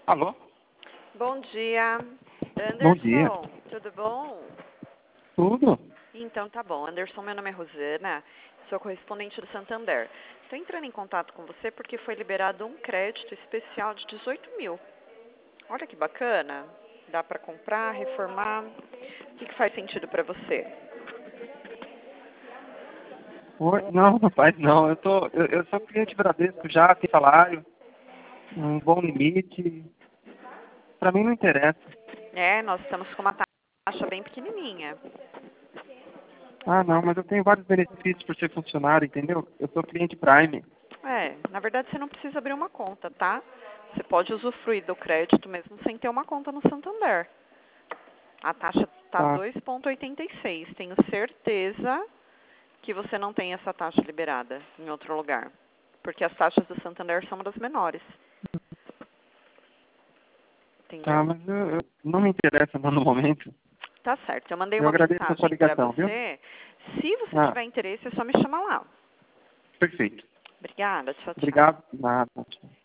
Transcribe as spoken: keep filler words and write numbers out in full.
Alô? Bom dia. Bom dia. Anderson, tudo bom? Tudo? Então tá bom. Anderson, meu nome é Rosana, sou correspondente do Santander. Estou entrando em contato com você porque foi liberado um crédito especial de dezoito mil. Olha que bacana. Dá para comprar, reformar. O que, que faz sentido para você? Oi? Não, rapaz, não. Eu, tô, eu, eu sou cliente Bradesco já, tem salário, um bom limite. Pra mim não interessa. É, nós estamos com uma taxa bem pequenininha. Ah, não, mas eu tenho vários benefícios por ser funcionário, entendeu? Eu sou cliente Prime. É, na verdade você não precisa abrir uma conta, tá? Você pode usufruir do crédito mesmo sem ter uma conta no Santander. A taxa está Tá, dois vírgula oitenta e seis. Tenho certeza que você não tem essa taxa liberada em outro lugar. Porque as taxas do Santander são uma das menores. tá, Entendeu? mas eu, eu- não me interessa não, no momento. Tá certo. Eu mandei Eu uma agradeço a sua mensagem para ligação, viu? você. Se você Ah, tiver interesse, é só me chamar lá. perfeito. Obrigada. Tchau, tchau. Obrigado. Nada.